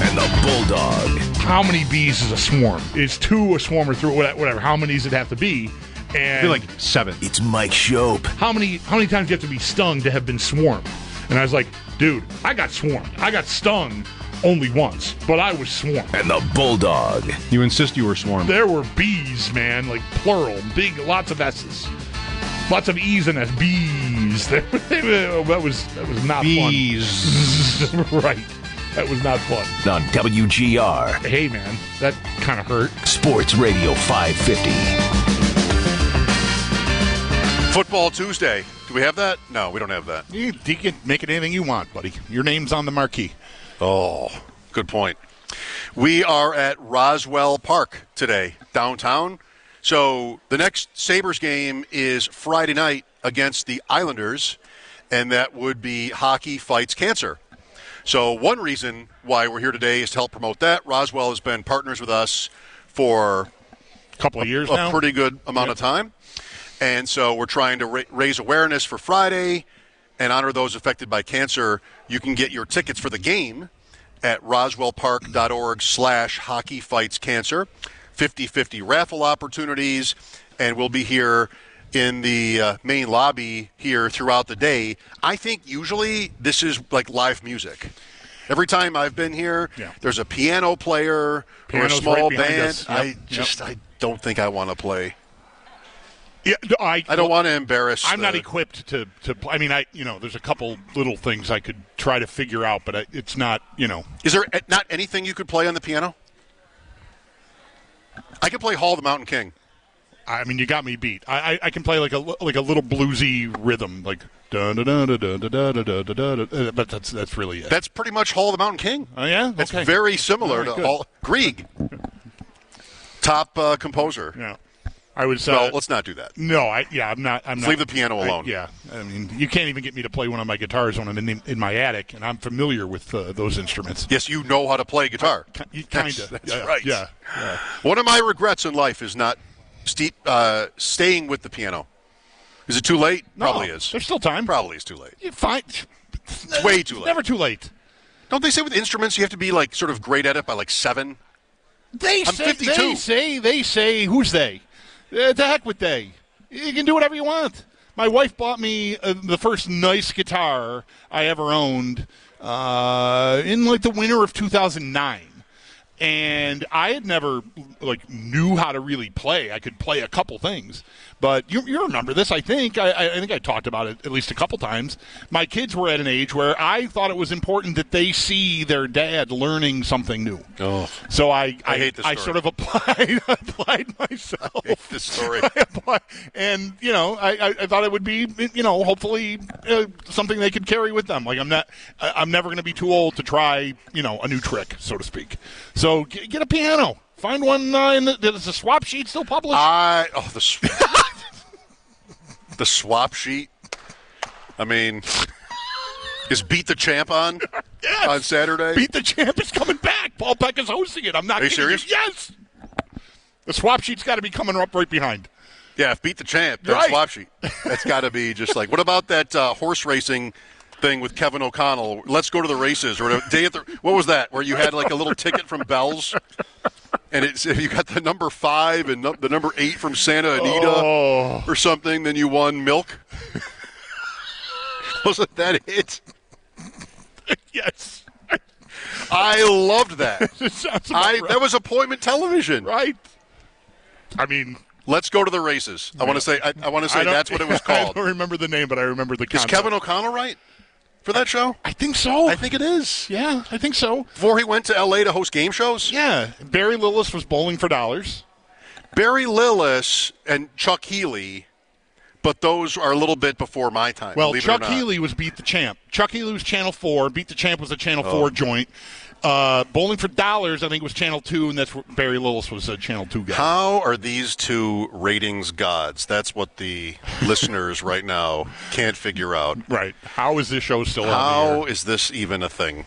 and the Bulldog. How many bees is a swarm? Is 2 a swarm or 3? Whatever. How many does it have to be? And I feel like 7. It's Mike Shope. How many times do you have to be stung to have been swarmed? And I was like, dude, I got swarmed. I got stung only once, but I was swarmed. And the Bulldog. You insist you were swarmed. There were bees, man, like plural, big, lots of S's. Lots of E's in us. Bees. That was not Bees. fun. Right. That was not fun. On WGR. Hey, man, that kind of hurt. Sports Radio 550. Football Tuesday. Do we have that? No, we don't have that. You can make it anything you want, buddy. Your name's on the marquee. Oh, good point. We are at Roswell Park today, downtown. So the next Sabres game is Friday night against the Islanders, and that would be Hockey Fights Cancer. So one reason why we're here today is to help promote that. Roswell has been partners with us for A couple of years a now. pretty good amount of time. And so we're trying to raise awareness for Friday and honor those affected by cancer. You can get your tickets for the game at roswellpark.org/hockeyfightscancer. 50-50 raffle opportunities, and we'll be here in the main lobby here throughout the day. I think usually this is like live music. Every time I've been here, there's a piano player Piano's or a small right behind band. us. Yep. I don't think I want to play. Yeah, I don't want to embarrass. I'm not equipped to. I mean, there's a couple little things I could try to figure out, but it's not. Is there not anything you could play on the piano? I could play Hall of the Mountain King. I mean, you got me beat. I can play like a little bluesy rhythm, like da da da da da da da da da da. But that's really it. That's pretty much Hall of the Mountain King. Oh yeah, It's okay. very similar All right, to Hall. Grieg, top composer. Yeah, I would say. Well, let's not do that. No, I'm not. Let's leave the piano alone. I mean, you can't even get me to play one of my guitars when I'm in my attic, and I'm familiar with those instruments. Yes, you know how to play guitar. Kind of. That's right. Yeah. One of my regrets in life is not staying with the piano. Is it too late? No, Probably is. There's still time. Probably is too late. You're fine. It's way too late. Never too late. Don't they say with instruments you have to be like sort of great at it by like 7? I'm 52. They say, who's they? To heck with they. You can do whatever you want. My wife bought me the first nice guitar I ever owned in like the winter of 2009. And I had never knew how to really play. I could play a couple things, but you remember this? I think I talked about it at least a couple times. My kids were at an age where I thought it was important that they see their dad learning something new. Oh, so I hate this story. I sort of applied myself. I hate this story. And I thought it would be hopefully something they could carry with them. Like I'm never going to be too old to try a new trick, so to speak. So get a piano. Find one is the swap sheet still published? The swap sheet. I mean, is Beat the Champ on Yes. on Saturday? Beat the Champ is coming back. Paul Peck is hosting it. I'm not Are you kidding serious? Yes. The swap sheet's got to be coming up right behind. Yeah, if Beat the Champ, then Right. swap sheet. That's got to be just like, what about that horse racing thing with Kevin O'Connell? Let's go to the races or whatever. What was that? Where you had like a little ticket from Bell's, and if you got the number 5 and the number 8 from Santa Anita or something, then you won milk. Wasn't that it? Yes. I loved that. Sounds about right. That was appointment television. Right. I mean, Let's go to the races. I want to say. I want to say that's what it was I called. don't remember the name, but I remember the Is concept. Kevin O'Connell right for that show? I think so. I think it is. Yeah, I think so. Before he went to L.A. to host game shows? Yeah. Barry Lillis was bowling for dollars. Barry Lillis and Chuck Healy, but those are a little bit before my time. Well, believe it or Chuck not. Healy was Beat the Champ. Chuck Healy was Channel 4. Beat the Champ was a Channel 4 joint. Bowling for Dollars, I think, was Channel 2, and that's where Barry Lillis was a Channel 2 guy. How are these two ratings gods? That's what the listeners right now can't figure out. Right. How is this show still on the How air? is this even a thing?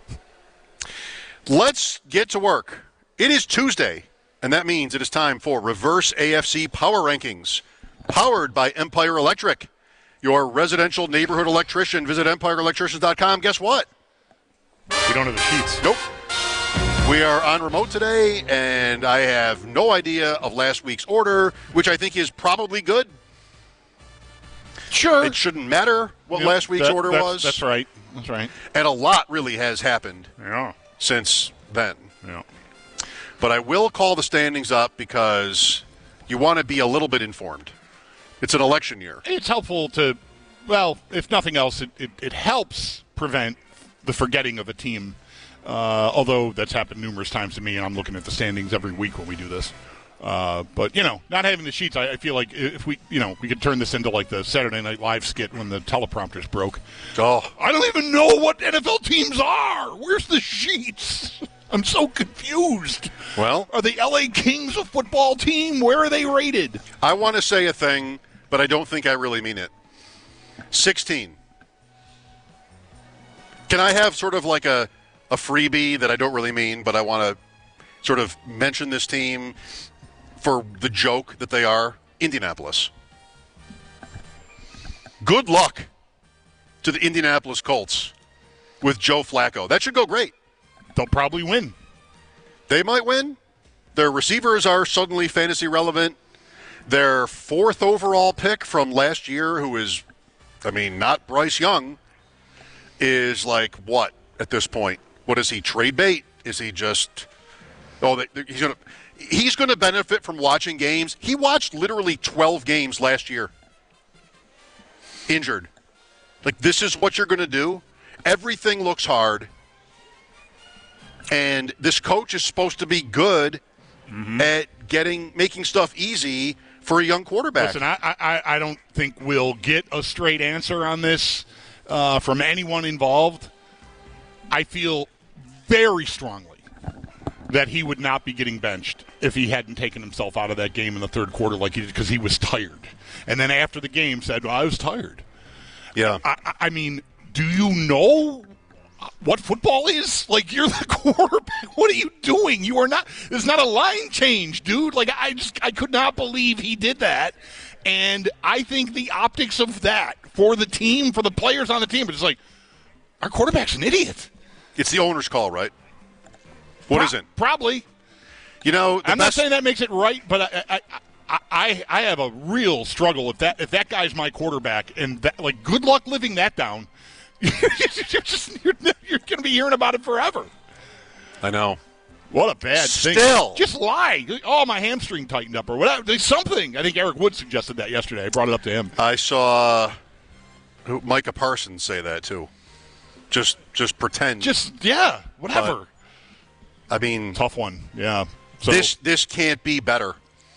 Let's get to work. It is Tuesday, and that means it is time for Reverse AFC Power Rankings, powered by Empire Electric, your residential neighborhood electrician. Visit EmpireElectricians.com. Guess what? We don't have the sheets. Nope. We are on remote today, and I have no idea of last week's order, which I think is probably good. Sure. It shouldn't matter what last week's order was. That's right. That's right. And a lot really has happened Yeah. since then. Yeah. But I will call the standings up because you want to be a little bit informed. It's an election year. It's helpful to, well, if nothing else, it helps prevent the forgetting of a team. Although that's happened numerous times to me, and I'm looking at the standings every week when we do this. But, not having the sheets, I feel like if we could turn this into like the Saturday Night Live skit when the teleprompters broke. Oh, I don't even know what NFL teams are. Where's the sheets? I'm so confused. well, Are the LA Kings a football team? Where are they rated? I want to say a thing, but I don't think I really mean it. 16. Can I have sort of like a freebie that I don't really mean, but I want to sort of mention this team for the joke that they are? Indianapolis. Good luck to the Indianapolis Colts with Joe Flacco. That should go great. They'll probably win. They might win. Their receivers are suddenly fantasy relevant. Their 4th overall pick from last year, who is, not Bryce Young, is like what at this point? What is he, trade bait? Is he just he's going to benefit from watching games. He watched literally 12 games last year. Injured. Like, this is what you're going to do? Everything looks hard. And this coach is supposed to be good at making stuff easy for a young quarterback. Listen, I don't think we'll get a straight answer on this from anyone involved. I feel very strongly that he would not be getting benched if he hadn't taken himself out of that game in the third quarter like he did because he was tired. And then after the game said, well, I was tired. Yeah. I mean, do you know what football is? Like, you're the quarterback. What are you doing? You are not. There's not a line change, dude. Like, I could not believe he did that. And I think the optics of that for the team, for the players on the team, it's like, our quarterback's an idiot. It's the owner's call, right? What is it? Probably. I'm not saying that makes it right, but I have a real struggle if that guy's my quarterback, and that, like, good luck living that down. You're going to be hearing about it forever. I know. What a bad thing. Still. Just lie. Oh, my hamstring tightened up or whatever. There's something. I think Eric Wood suggested that yesterday. I brought it up to him. I saw Micah Parsons say that, too. Just pretend. Whatever. But, tough one. Yeah. So this can't be better.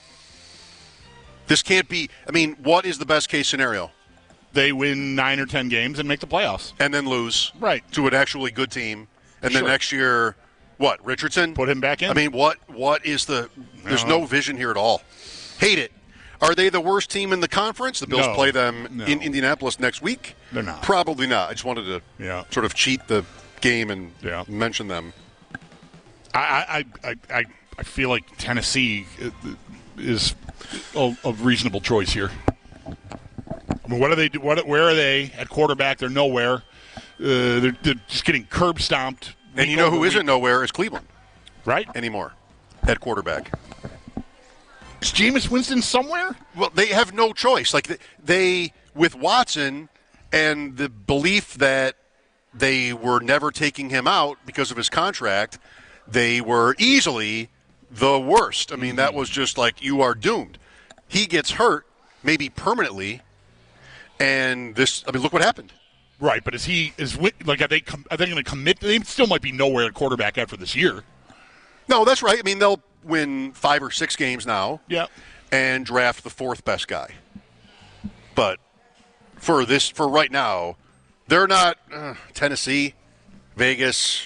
This can't be. What is the best case scenario? They win 9 or 10 games and make the playoffs. And then lose. Right. To an actually good team. And then next year, what, Richardson? Put him back in? What is the – there's no vision here at all. Hate it. Are they the worst team in the conference? The Bills play them in Indianapolis next week? They're not. Probably not. I just wanted to sort of cheat the game and mention them. I feel like Tennessee is a reasonable choice here. What do they do? Where are they at quarterback? They're nowhere. They're just getting curb stomped. And you know who isn't nowhere is Cleveland, right? Anymore at quarterback. Is Jameis Winston somewhere? Well, they have no choice. Like they with Watson and the belief that they were never taking him out because of his contract, they were easily the worst. That was just like, you are doomed. He gets hurt, maybe permanently, and this. Look what happened. Right, but are they going to commit? They still might be nowhere at quarterback after this year. No, that's right. They'll win 5 or 6 games now. Yeah. And draft the 4th best guy. But for right now, they're not Tennessee, Vegas.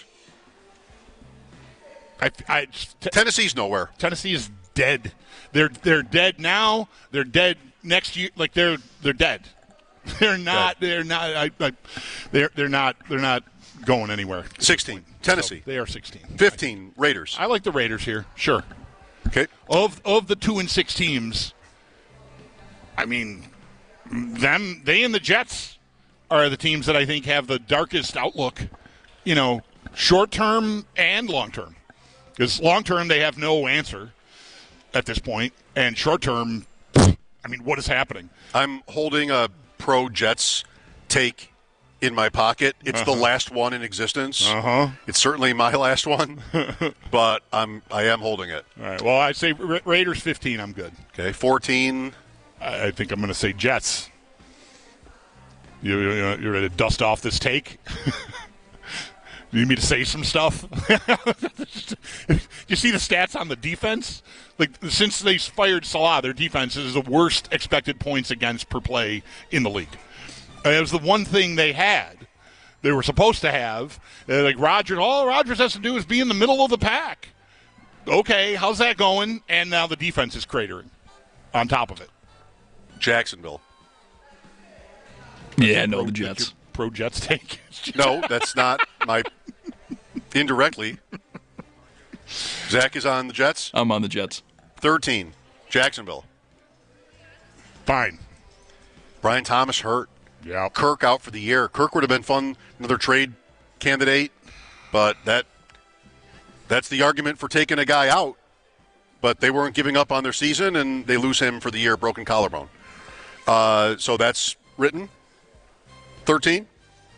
Tennessee's nowhere. Tennessee is dead. They're dead now. They're dead next year. Like they're dead. They're not. They're not. They're not going anywhere. 16. Tennessee. So they are 16. 15. Raiders. I like the Raiders here. Sure. Okay. Of the 2-6 teams, they and the Jets are the teams that I think have the darkest outlook. Short term and long term. Because long-term, they have no answer at this point. And short-term, I mean, what is happening? I'm holding a pro-Jets take in my pocket. It's the last one in existence. It's certainly my last one, but I am holding it. All right. Well, I say Raiders 15. I'm good. Okay, 14. I think I'm going to say Jets. You're ready to dust off this take? You need me to say some stuff? You see the stats on the defense? Like, since they fired Salah, their defense is the worst expected points against per play in the league. It was the one thing they had. They were supposed to have. Like Rodgers, all Rodgers has to do is be in the middle of the pack. Okay, how's that going? And now the defense is cratering on top of it. Jacksonville. Yeah, no, the Jets. Pro Jets take. No, that's not my indirectly. Zach is on the Jets. I'm on the Jets. 13. Jacksonville. Fine. Brian Thomas hurt. Yeah. Kirk out for the year. Kirk would have been fun, another trade candidate, but that's the argument for taking a guy out. But they weren't giving up on their season, and they lose him for the year, broken collarbone. So that's written. 13.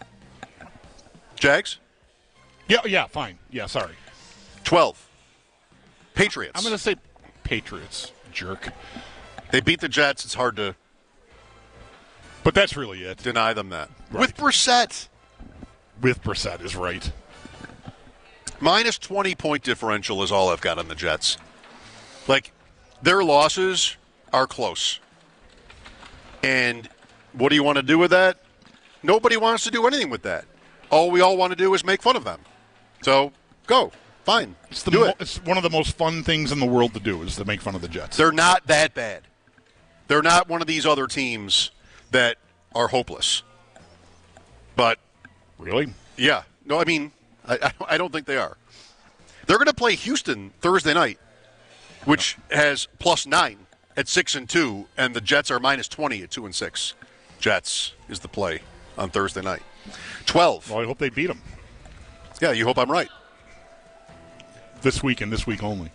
Jags. Yeah, fine. Yeah, sorry. 12. Patriots. I'm going to say Patriots, jerk. They beat the Jets. It's hard to But that's really it. deny them that. Right. With Brissett. With Brissett is right. Minus 20-point differential is all I've got on the Jets. Like, their losses are close. And what do you want to do with that? Nobody wants to do anything with that. All we all want to do is make fun of them. So, go. Fine. Do it. It's one of the most fun things in the world to do is to make fun of the Jets. They're not that bad. They're not one of these other teams that are hopeless. But, Really? yeah. No, I mean, I don't think they are. They're going to play Houston Thursday night, which has +9 at 6-2, and the Jets are minus 20 at 2-6. Jets is the play on Thursday night. 12. Well, I hope they beat them Yeah, you hope I'm right. this week and this week only.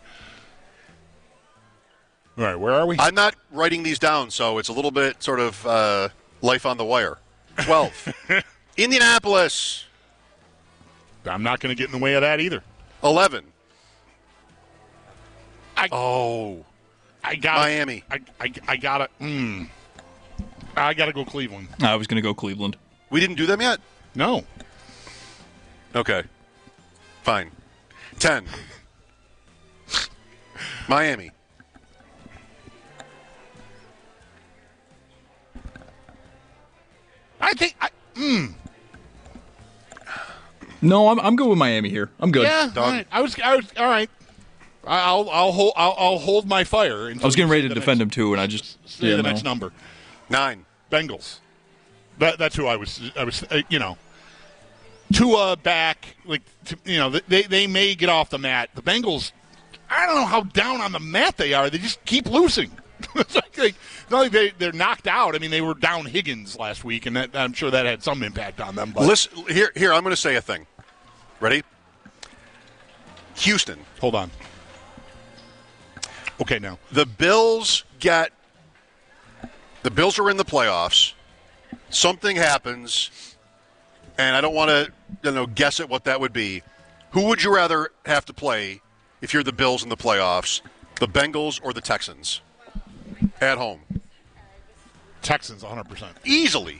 All right, where are we? I'm not writing these down, so it's a little bit sort of life on the wire. 12. Indianapolis. I'm not going to get in the way of that either. 11. I got Miami. I got it. I got to go Cleveland. I was going to go Cleveland. We didn't do them yet? No. Okay. Fine. 10. Miami. I think No, I'm good with Miami here. I'm good. yeah. All right. I was all right. I'll hold my fire. I was getting ready to defend him too, and I just Say the next number. 9. Bengals. That's who I was. Tua back. They may get off the mat. The Bengals. I don't know how down on the mat they are. They just keep losing. It's not like they're knocked out. I mean, they were down Higgins last week, and I'm sure that had some impact on them. But Listen, here. I'm going to say a thing. Ready? Houston. hold on. Okay, now The Bills are in the playoffs. Something happens, and I don't want to guess at what that would be. Who would you rather have to play if you're the Bills in the playoffs, the Bengals or the Texans at home? Texans 100%. Easily,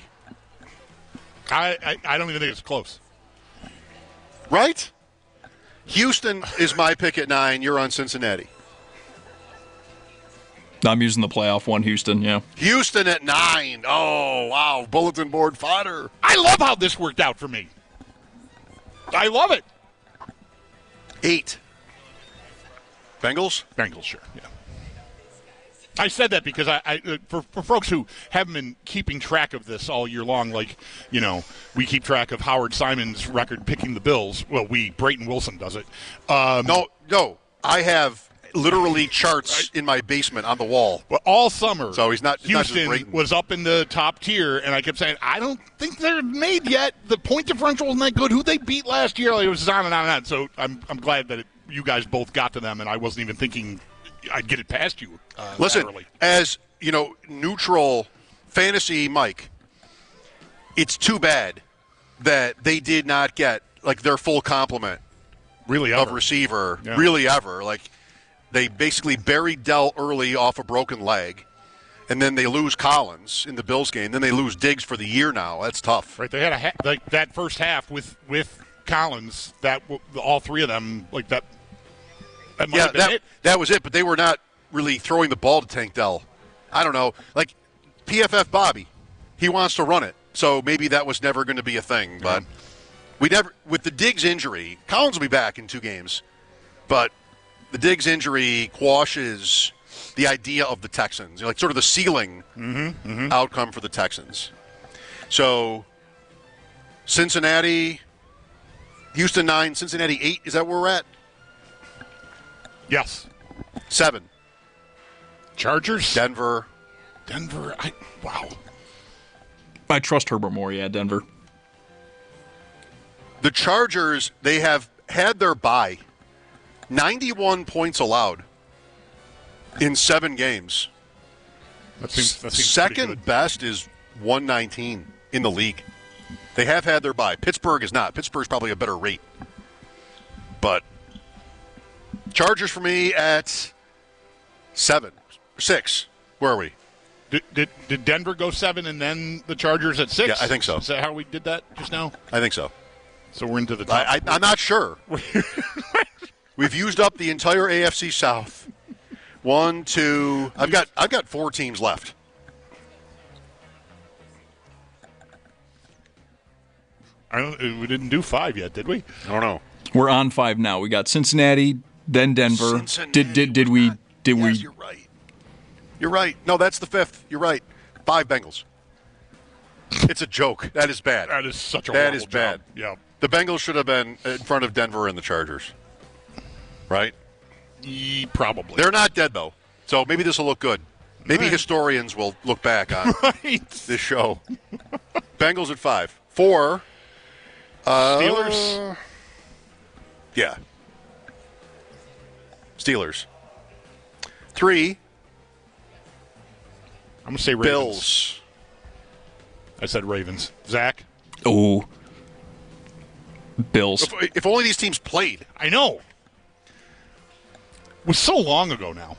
I don't even think it's close. right? Houston is my pick at 9. You're on Cincinnati. I'm using the playoff one, Houston, yeah. Houston at 9. Oh, wow. Bulletin board fodder. I love how this worked out for me. I love it. 8. Bengals? Bengals, sure. Yeah. I said that because for folks who haven't been keeping track of this all year long, we keep track of Howard Simon's record picking the Bills. Well, Brayton Wilson does it. No. I have literally charts in my basement on the wall. Well, all summer, So he's not just Houston Brayton. was up in the top tier, and I kept saying, I don't think they're made yet. The point differential isn't that good. Who they beat last year? It was on and on and on. So I'm glad that you guys both got to them, and I wasn't even thinking I'd get it past you. Listen, that early. as neutral fantasy Mike, it's too bad that they did not get their full complement Really of ever. receiver, Yeah. really ever. They basically buried Dell early off a broken leg, and then they lose Collins in the Bills game. Then they lose Diggs for the year now. That's tough. Right, they had that first half with Collins. All three of them that. That might have been it. That was it. But they were not really throwing the ball to Tank Dell. I don't know. PFF Bobby, he wants to run it, so maybe that was never going to be a thing. But we never, with the Diggs injury, Collins will be back in 2 games, but the Diggs injury quashes the idea of the Texans, sort of the ceiling outcome for the Texans. So Cincinnati, Houston 9, Cincinnati 8. Is that where we're at? Yes. 7. Chargers. Denver. Wow. I trust Herbert more, Denver. The Chargers, they have had their bye. 91 points allowed in 7 games. That seems pretty Second good. best is 119 in the league. They have had their bye. Pittsburgh is not. Pittsburgh's probably a better rate. But Chargers for me at 6. Where are we? Did Denver go 7 and then the Chargers at 6? Yeah, I think so. Is that how we did that just now? I think so. So we're into the top. I'm not sure. We've used up the entire AFC South. 1, 2. I've got 4 teams left. We didn't do 5 yet, did we? I don't know. We're on 5 now. We got Cincinnati, then Denver. Cincinnati Did we? Yes, you're right. You're right. No, that's the 5th. You're right. 5 Bengals. It's a joke. That is bad. That is such a That horrible is bad. job. Yeah. The Bengals should have been in front of Denver and the Chargers. Right? Probably. They're not dead, though. So maybe this will look good. Maybe historians will look back on right. this show. Bengals at 5. 4. Steelers. Yeah. Steelers. 3. I'm going to say Ravens. Bills. I said Ravens. Zach? Oh, Bills. If only these teams played. I know. It was so long ago now.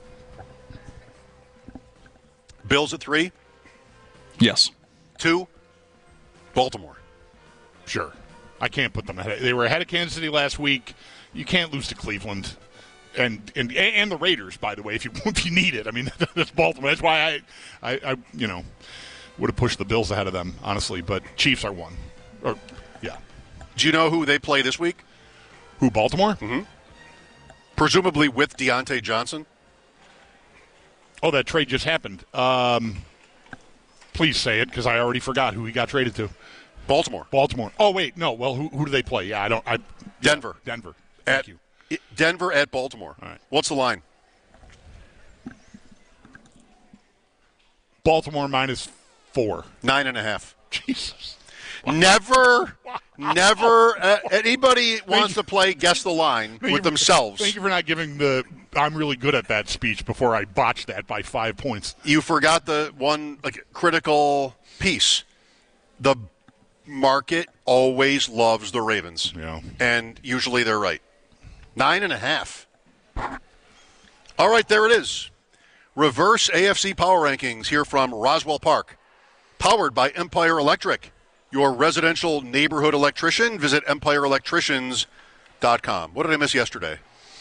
Bills at 3. Yes. 2. Baltimore. Sure. I can't put them ahead. They were ahead of Kansas City last week. You can't lose to Cleveland. And the Raiders, by the way, if you need it. I mean, that's Baltimore. That's why I would have pushed the Bills ahead of them, honestly. But Chiefs are 1. Yeah. Do you know who they play this week? Who, Baltimore? Mm-hmm. Presumably with Deontay Johnson. Oh, that trade just happened. Please say it, because I already forgot who he got traded to. Baltimore. Oh, wait, no. Well, who do they play? Yeah, Denver. Denver. Thank you. Denver at Baltimore. All right. What's the line? Baltimore -4. 9.5. Jesus. Never. Anybody wants to play guess the line with themselves. Thank you for not giving the I'm really good at that speech before I botched that by 5 points. You forgot the one critical piece. The market always loves the Ravens. Yeah. And usually they're right. 9.5. All right, there it is. Reverse AFC Power Rankings here from Roswell Park. Powered by Empire Electric. Your residential neighborhood electrician. Visit EmpireElectricians.com. What did I miss yesterday?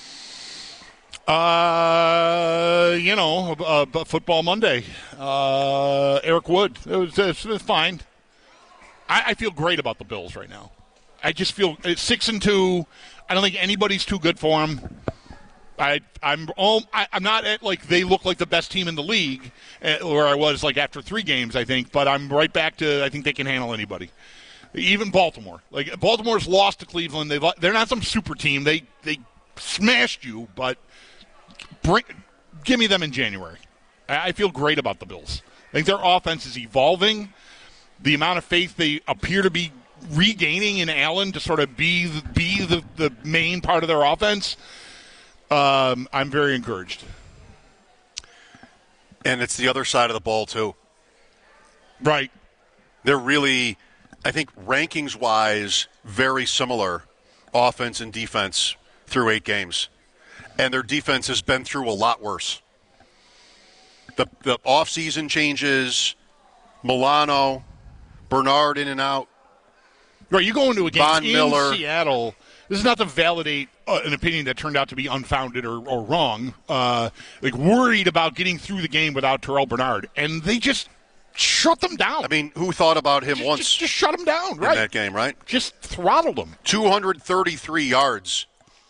Football Monday. Eric Wood. It was fine. I feel great about the Bills right now. I just feel 6-2. I don't think anybody's too good for them. I'm not at they look like the best team in the league, where I was after 3 games, I think. But I'm right back to I think they can handle anybody, even Baltimore. Baltimore's lost to Cleveland. They're not some super team. They smashed you, but give me them in January. I feel great about the Bills. I think their offense is evolving. The amount of faith they appear to be regaining in Allen to sort of be the main part of their offense, I'm very encouraged. And it's the other side of the ball, too. Right. They're really, I think, rankings-wise, very similar offense and defense through 8 games. And their defense has been through a lot worse. The off-season changes, Milano, Bernard in and out. Right, you go into a game Von in Miller. Seattle. This is not to validate an opinion that turned out to be unfounded or wrong. Worried about getting through the game without Terrell Bernard, and they just shut them down. I mean, who thought about him once Just shut them down, in right? that game, right? Just throttled them. 233 yards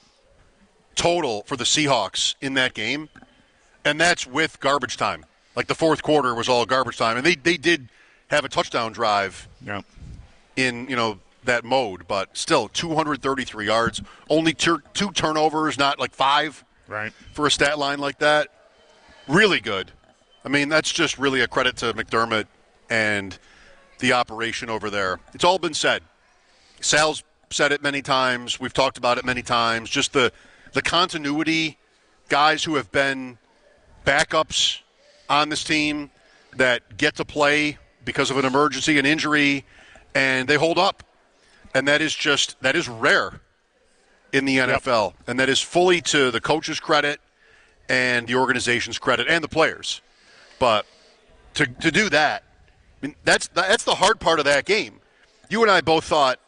total for the Seahawks in that game, and that's with garbage time. Like the fourth quarter was all garbage time, and they did have a touchdown drive Yeah. in that mode, but still 233 yards, only 2 turnovers, not like 5 Right. for a stat line like that. Really good. I mean, that's just really a credit to McDermott and the operation over there. It's all been said. Sal's said it many times. We've talked about it many times. Just the continuity, guys who have been backups on this team that get to play because of an emergency, an injury, and they hold up. And that is rare in the NFL. And that is fully to the coach's credit and the organization's credit and the players. But to do that, I mean, that's the hard part of that game. You and I both thought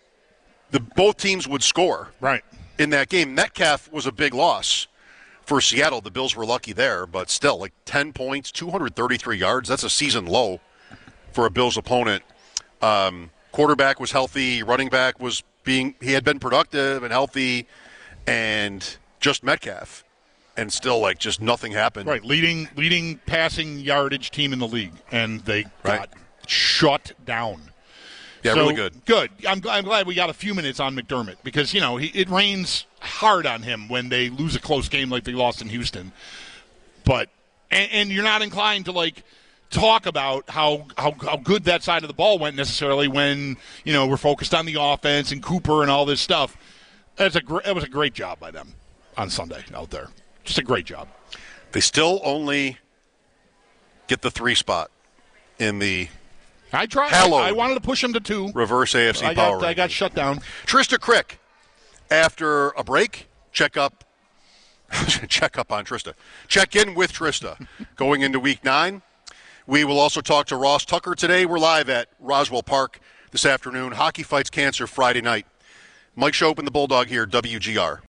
both teams would score Right. in that game. Metcalf was a big loss for Seattle. The Bills were lucky there, but still, like 10 points, 233 yards. That's a season low for a Bills opponent. Quarterback was healthy. Running back he had been productive and healthy, and just Metcalf. And still, just nothing happened. Right. Leading passing yardage team in the league, and they Right. got shut down. Yeah, So, really good. Good. I'm glad we got a few minutes on McDermott because, it rains hard on him when they lose a close game like they lost in Houston. But and you're not inclined to talk about how good that side of the ball went necessarily when, we're focused on the offense and Cooper and all this stuff. It was a great job by them on Sunday out there. Just a great job. They still only get the 3 spot in the I tried. Hello. I wanted to push them to 2. reverse AFC power I got ranking. shut down. Trista Crick, after a break, check up on Trista. Check in with Trista going into Week 9. We will also talk to Ross Tucker today. We're live at Roswell Park this afternoon. Hockey Fights Cancer Friday night. Mike Schopp and the Bulldog here, WGR.